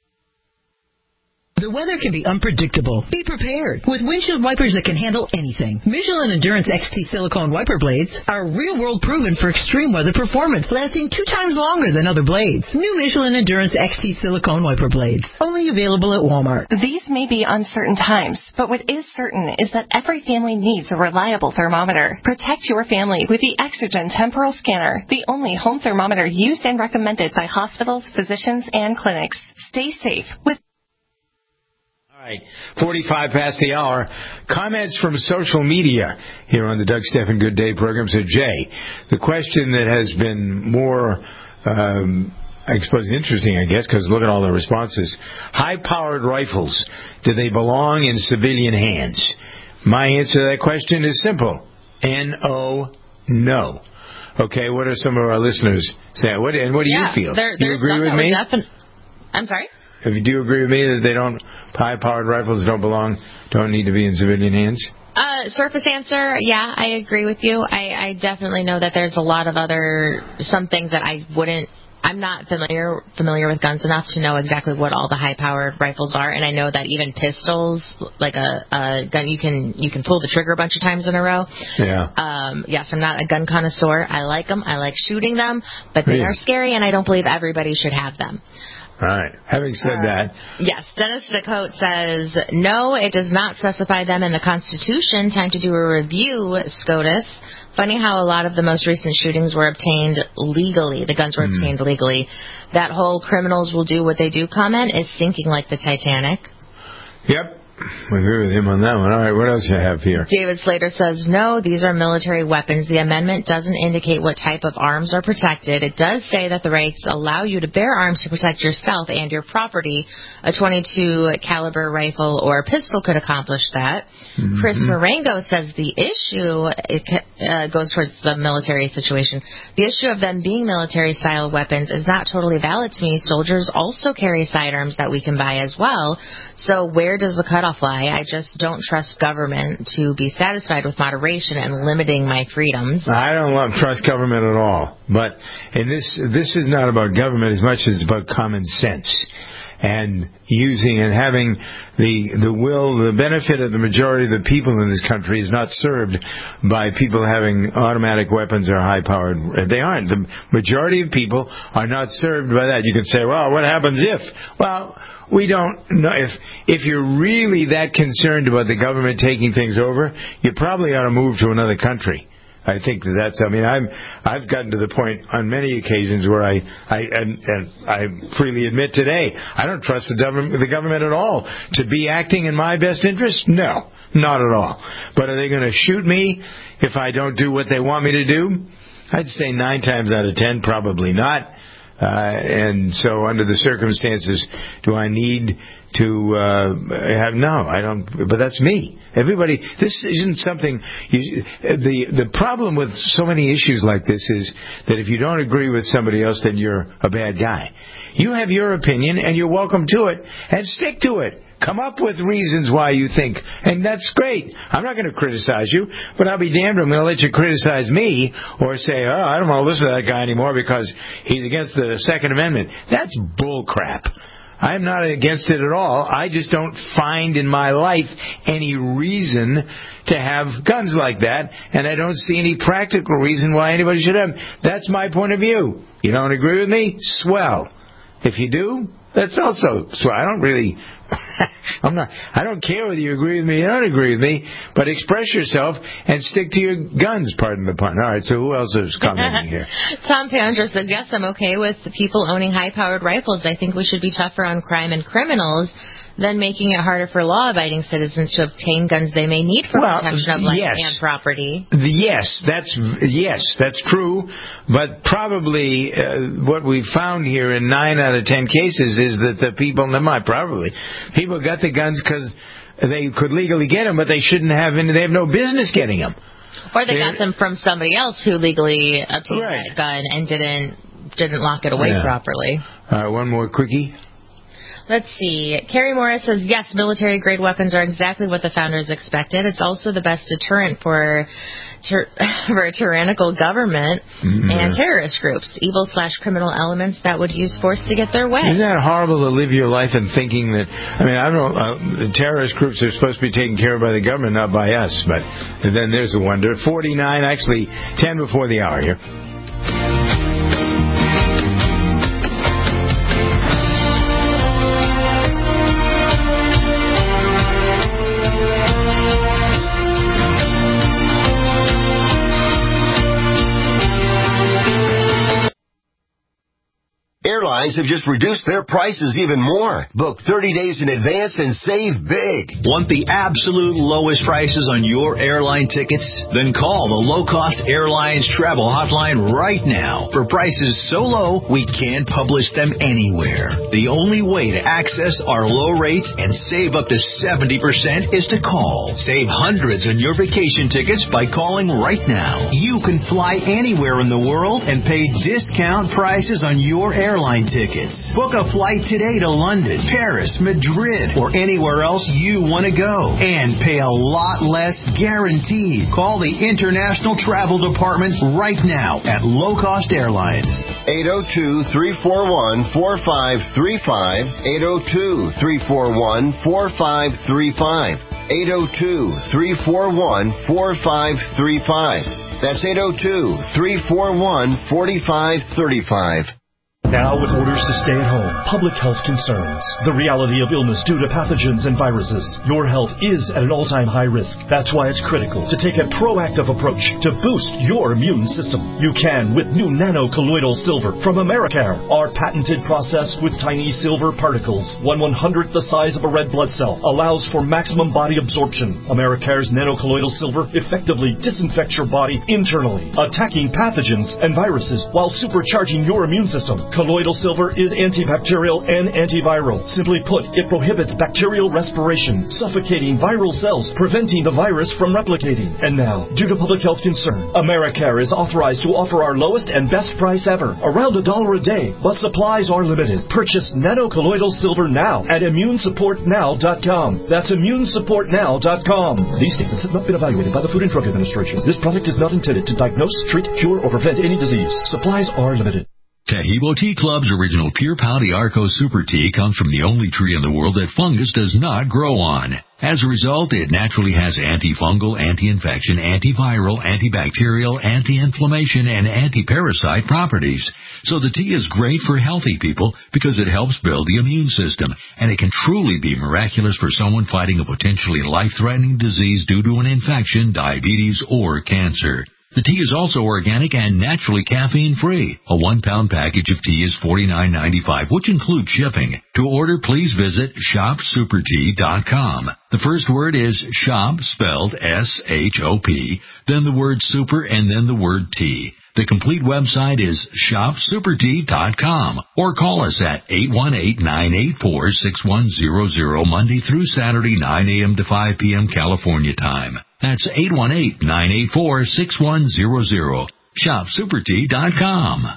S7: The weather can be unpredictable. Be prepared with windshield wipers that can handle anything. Michelin Endurance X T silicone wiper blades are real-world proven for extreme weather performance, lasting two times longer than other blades. New Michelin Endurance X T silicone wiper blades, only available at Walmart.
S14: These may be uncertain times, but what is certain is that every family needs a reliable thermometer. Protect your family with the Exergen Temporal Scanner, the only home thermometer used and recommended by hospitals, physicians, and clinics. Stay safe with
S2: Right, forty-five past the hour. Comments from social media here on the Doug Stephan Good Day program. So, Jay, the question that has been more, um, I suppose, interesting, I guess, because look at all the responses. High-powered rifles, do they belong in civilian hands? My answer to that question is simple. N O, no. Okay, what are some of our listeners saying? What, and what do
S3: yeah,
S2: you feel?
S3: There,
S2: do you agree with me?
S3: Defin- I'm sorry?
S2: If you do agree with me that they don't, high-powered rifles don't belong, don't need to be in civilian hands?
S3: Uh, surface answer, yeah, I agree with you. I, I definitely know that there's a lot of other, some things that I wouldn't, I'm not familiar familiar with guns enough to know exactly what all the high-powered rifles are, and I know that even pistols, like a, a gun, you can you can pull the trigger a bunch of times in a row.
S2: Yeah.
S3: Um, yes, I'm not a gun connoisseur. I like them. I like shooting them, but they
S2: Yeah.
S3: are scary, and I don't believe everybody should have them.
S2: All right. Having said
S3: Uh,
S2: that,
S3: Yes, Dennis Dacote says, no, it does not specify them in the Constitution. Time to do a review, SCOTUS. Funny how a lot of the most recent shootings were obtained legally. The guns were
S2: Mm.
S3: obtained legally. That whole criminals will do what they do comment is sinking like the Titanic.
S2: yep, I agree with him on that one. All right, what else do you have here?
S3: David Slater says, no, these are military weapons. The amendment doesn't indicate what type of arms are protected. It does say that the rights allow you to bear arms to protect yourself and your property. A twenty-two caliber rifle or pistol could accomplish that. Mm-hmm. Chris Marengo says the issue it uh, goes towards the military situation. The issue of them being military-style weapons is not totally valid to me. Soldiers also carry sidearms that we can buy as well. So where does the cutoff lie? I just don't trust government to be satisfied with moderation and limiting my freedoms.
S2: I don't love, trust government at all. But and this this is not about government as much as it's about common sense. And using and having the the will, the benefit of the majority of the people in this country is not served by people having automatic weapons or high-powered. They aren't. The majority of people are not served by that. You can say, well, what happens if? Well, we don't know. If, if you're really that concerned about the government taking things over, you probably ought to move to another country. I think that that's, I mean, I'm, I've gotten to the point on many occasions where I, I, and, and I freely admit today, I don't trust the government, the government at all. To be acting in my best interest? No, not at all. But are they going to shoot me if I don't do what they want me to do? I'd say nine times out of ten, probably not. Uh, and so under the circumstances, do I need to uh, have, no, I don't, but that's me. Everybody, this isn't something, you, the the problem with so many issues like this is that if you don't agree with somebody else, then you're a bad guy. You have your opinion, and you're welcome to it, and stick to it. Come up with reasons why you think, and that's great. I'm not going to criticize you, but I'll be damned if I'm going to let you criticize me or say, oh, I don't want to listen to that guy anymore because he's against the Second Amendment. That's bull crap. I'm not against it at all. I just don't find in my life any reason to have guns like that, and I don't see any practical reason why anybody should have them. That's my point of view. You don't agree with me? Swell. If you do, that's also swell. I don't really... I'm not. I don't care whether you agree with me or don't agree with me, but express yourself and stick to your guns. Pardon the pun. All right. So who else is commenting here?
S3: Tom Pandra said, "Yes, I'm okay with the people owning high-powered rifles. I think we should be tougher on crime and criminals than making it harder for law-abiding citizens to obtain guns they may need for
S2: well,
S3: protection of life
S2: yes.
S3: and property."
S2: Yes, that's yes, that's true. But probably uh, what we found here in nine out of ten cases is that the people, never mind, probably people got the guns because they could legally get them, but they shouldn't have any. They have no business getting them.
S3: Or they
S2: They're,
S3: got them from somebody else who legally obtained
S2: right.
S3: that gun and didn't didn't lock it away
S2: yeah.
S3: properly.
S2: Uh, one more quickie.
S3: Let's see. Carrie Morris says, yes, military-grade weapons are exactly what the founders expected. It's also the best deterrent for ter- for a tyrannical government mm-hmm. and terrorist groups, evil slash criminal elements that would use force to get their way.
S2: Isn't that horrible to live your life and thinking that, I mean, I don't know, uh, the terrorist groups are supposed to be taken care of by the government, not by us, but then there's a wonder. forty-nine, actually, ten before the hour here.
S22: Airlines have just reduced their prices even more. Book thirty days in advance and save big.
S1: Want the absolute lowest prices on your airline tickets? Then call the Low Cost Airlines Travel Hotline right now. For prices so low, we can't publish them anywhere. The only way to access our low rates and save up to seventy percent is to call. Save hundreds on your vacation tickets by calling right now. You can fly anywhere in the world and pay discount prices on your airline tickets. Book a flight today to London, Paris, Madrid, or anywhere else you want to go and pay a lot less guaranteed. Call the International Travel Department right now at Low Cost Airlines.
S22: eight oh two, three four one, four five three five. eight oh two, three four one, four five three five. eight oh two, three four one, four five three five. That's eight oh two, three four one, four five three five.
S12: Now with orders to stay at home, public health concerns, the reality of illness due to pathogens and viruses, your health is at an all-time high risk. That's why it's critical to take a proactive approach to boost your immune system. You can with new nano-colloidal silver from Americare, our patented process with tiny silver particles, one one-hundredth the size of a red blood cell, allows for maximum body absorption. Americare's nano-colloidal silver effectively disinfects your body internally, attacking pathogens and viruses while supercharging your immune system. Colloidal silver is antibacterial and antiviral. Simply put, it prohibits bacterial respiration, suffocating viral cells, preventing the virus from replicating. And now, due to public health concern, Americare is authorized to offer our lowest and best price ever, around a dollar a day, but supplies are limited. Purchase nano-colloidal silver now at immune support now dot com. That's immune support now dot com. These statements have not been evaluated by the Food and Drug Administration. This product is not intended to diagnose, treat, cure, or prevent any disease. Supplies are limited.
S8: Tahibo Tea Club's original Pure Pau D'Arco Super Tea comes from the only tree in the world that fungus does not grow on. As a result, it naturally has antifungal, anti-infection, antiviral, antibacterial, anti-inflammation, and anti-parasite properties. So the tea is great for healthy people because it helps build the immune system, and it can truly be miraculous for someone fighting a potentially life-threatening disease due to an infection, diabetes, or cancer. The tea is also organic and naturally caffeine-free. A one-pound package of tea is forty-nine ninety-five, which includes shipping. To order, please visit shop super tea dot com. The first word is shop, spelled S H O P, then the word super, and then the word tea. The complete website is shop super tea dot com, or call us at eight one eight, nine eight four, six one zero zero Monday through Saturday, nine a.m. to five p.m. California time. That's eight one eight, nine eight four, six one zero zero. shop super tea dot com.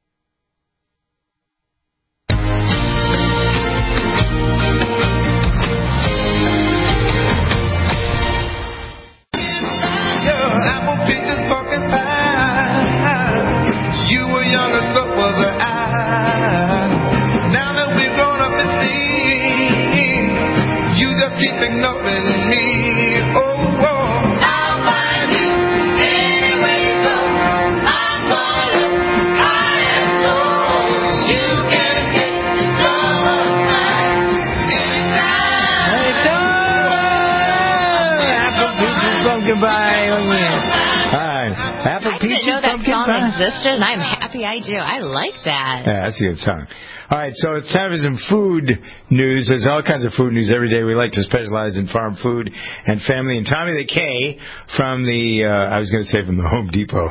S9: You were young and so was I. Now that we've grown up, it seems you just keep ignoring me. Oh, oh. I'll find you anywhere you go. I'm gonna look high and low. You can escape this troubled night anytime.
S2: Apple peaches, pumpkin pie. Hi. Apple peaches.
S3: I didn't know that song existed, and I'm happy I do. I like that.
S2: Yeah, that's a good song. All right, so it's time for some food news. There's all kinds of food news every day. We like to specialize in farm food and family. And Tommy the K from the, uh, I was going to say from the Home Depot,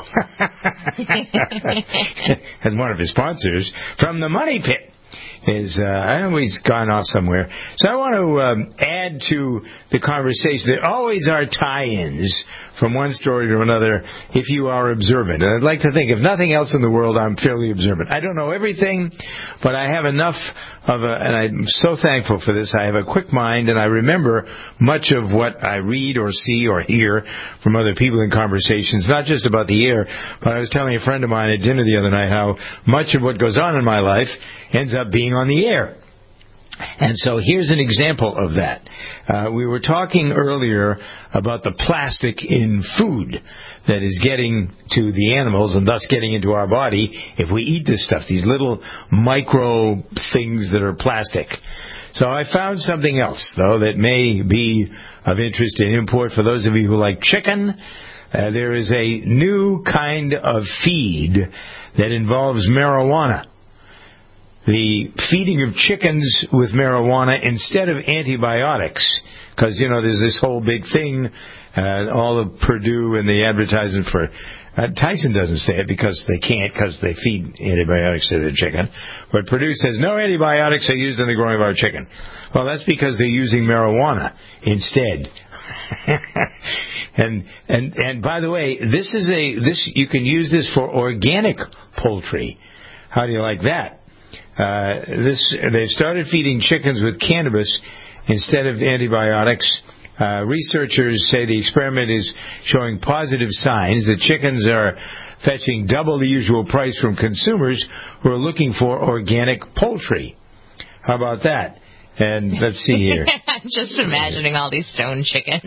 S2: and one of his sponsors, from the Money Pit. Is uh, I know he's gone off somewhere. So I want to um, add to the conversation. There always are tie-ins from one story to another if you are observant. And I'd like to think, if nothing else in the world, I'm fairly observant. I don't know everything, but I have enough of a, and I'm so thankful for this, I have a quick mind, and I remember much of what I read or see or hear from other people in conversations, not just about the air, but I was telling a friend of mine at dinner the other night how much of what goes on in my life ends up being on the air. And so here's an example of that. Uh, we were talking earlier about the plastic in food that is getting to the animals and thus getting into our body if we eat this stuff, these little micro things that are plastic. So I found something else, though, that may be of interest in import for those of you who like chicken. Uh, there is a new kind of feed that involves marijuana. the feeding of chickens with marijuana instead of antibiotics. Because, you know, there's this whole big thing, uh, all of Purdue and the advertising for... Uh, Tyson doesn't say it because they can't, because they feed antibiotics to their chicken. But Purdue says no antibiotics are used in the growing of our chicken. Well, that's because they're using marijuana instead. and and and by the way, this is a this you can use this for organic poultry. How do you like that? Uh, this they've started feeding chickens with cannabis instead of antibiotics. Uh, researchers say the experiment is showing positive signs that chickens are fetching double the usual price from consumers who are looking for organic poultry. How about that? And let's see here.
S3: I'm just imagining all these stone chickens.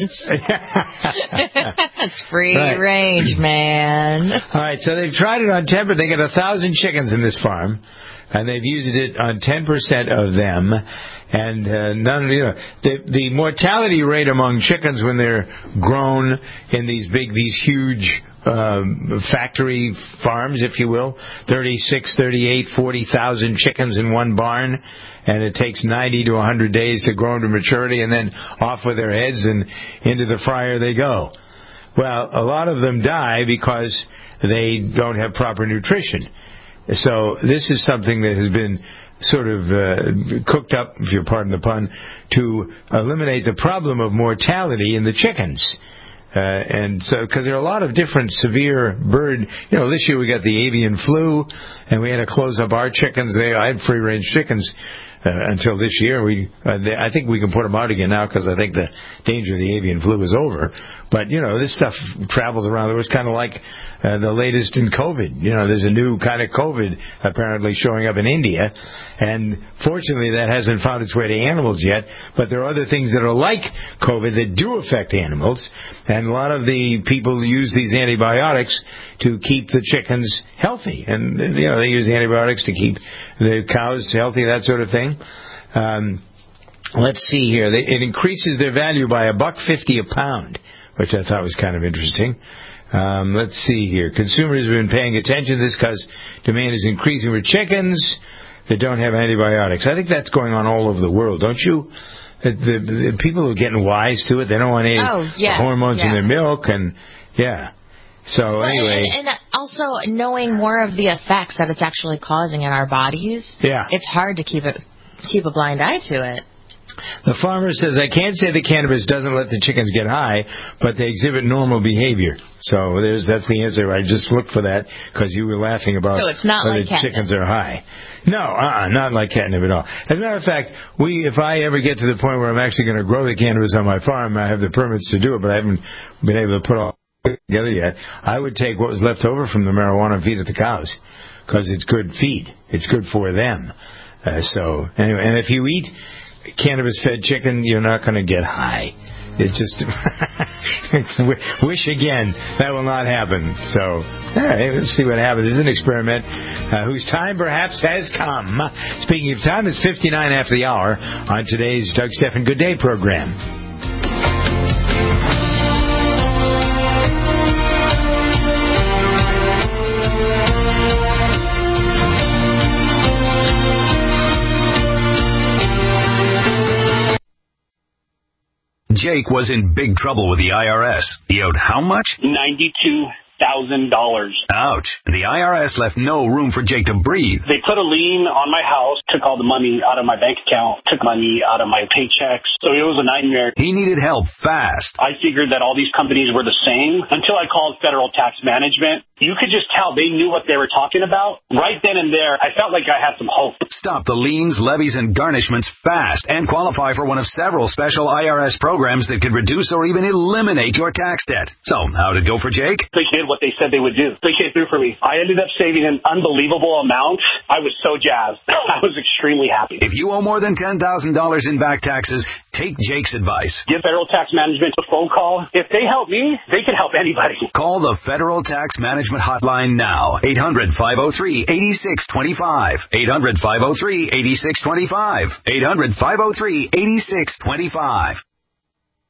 S3: That's free
S2: Right.
S3: range, man.
S2: All right, so they've tried it on ten percent. They got a thousand chickens in this farm, and they've used it on ten percent of them. And uh, none, you know, the the mortality rate among chickens when they're grown in these big, these huge um, factory farms, if you will, thirty-six, thirty-eight, forty thousand chickens in one barn, and it takes ninety to one hundred days to grow them to maturity, and then off with their heads and into the fryer they go. Well, a lot of them die because they don't have proper nutrition. So this is something that has been sort of uh, cooked up, if you'll pardon the pun, to eliminate the problem of mortality in the chickens. Uh, and so, because there are a lot of different severe bird, you know, this year we got the avian flu, and we had to close up our chickens. They, I had free-range chickens uh, until this year. We, uh, they, I think we can put them out again now because I think the danger of the avian flu is over. But, you know, this stuff travels around. It was kind of like uh, the latest in COVID. You know, there's a new kind of COVID apparently showing up in India. And fortunately, that hasn't found its way to animals yet. But there are other things that are like COVID that do affect animals. And a lot of the people use these antibiotics to keep the chickens healthy. And, you know, they use antibiotics to keep the cows healthy, that sort of thing. Um, let's see here. They, it increases their value by a buck fifty a pound, which I thought was kind of interesting. Um, let's see here. Consumers have been paying attention to this because demand is increasing for chickens that don't have antibiotics. I think that's going on all over the world, don't you? The, the, the people are getting wise to it. They don't want any
S3: Oh, yeah,
S2: hormones
S3: yeah.
S2: in their milk, and yeah. So
S3: Well,
S2: anyway,
S3: and, and also knowing more of the effects that it's actually causing in our bodies,
S2: Yeah.
S3: it's hard to keep it keep a blind eye to it.
S2: the farmer says, I can't say the cannabis doesn't let the chickens get high, but they exhibit normal behavior. So there's that's the answer. I just looked for that because you were laughing about
S3: So it's not
S2: whether
S3: like catnip.
S2: chickens are high. No, uh-uh, not like catnip at all. As a matter of fact, we if I ever get to the point where I'm actually going to grow the cannabis on my farm, I have the permits to do it, but I haven't been able to put all together yet. I would take what was left over from the marijuana and feed it to cows because it's good feed. It's good for them. Uh, so anyway, and if you eat cannabis-fed chicken, you're not going to get high. It's just wish again that will not happen. So, all right, let's see what happens. This is an experiment uh, whose time perhaps has come. Speaking of time, it's fifty-nine after the hour on today's Doug Stephan Good Day program.
S10: Jake was in big trouble with the I R S. He owed how much?
S11: ninety-two thousand dollars.
S10: Ouch. The I R S left no room for Jake to breathe.
S11: They put a lien on my house, took all the money out of my bank account, took money out of my paychecks. So it was a nightmare.
S10: He needed help fast.
S11: I figured that all these companies were the same until I called Federal Tax Management. You could just tell they knew what they were talking about. Right then and there, I felt like I had some hope.
S10: Stop the liens, levies, and garnishments fast and qualify for one of several special I R S programs that could reduce or even eliminate your tax debt. So, how'd it go for Jake?
S11: They did what they said they would do. They came through for me. I ended up saving an unbelievable amount. I was so jazzed. I was extremely happy.
S10: If you owe more than ten thousand dollars in back taxes, take Jake's advice.
S11: Give Federal Tax Management a phone call. If they help me, they can help anybody.
S10: Call the Federal Tax Management Hotline now. eight hundred, five oh three, eight six two five. eight hundred, five oh three, eight six two five. eight hundred, five oh three, eight six two five.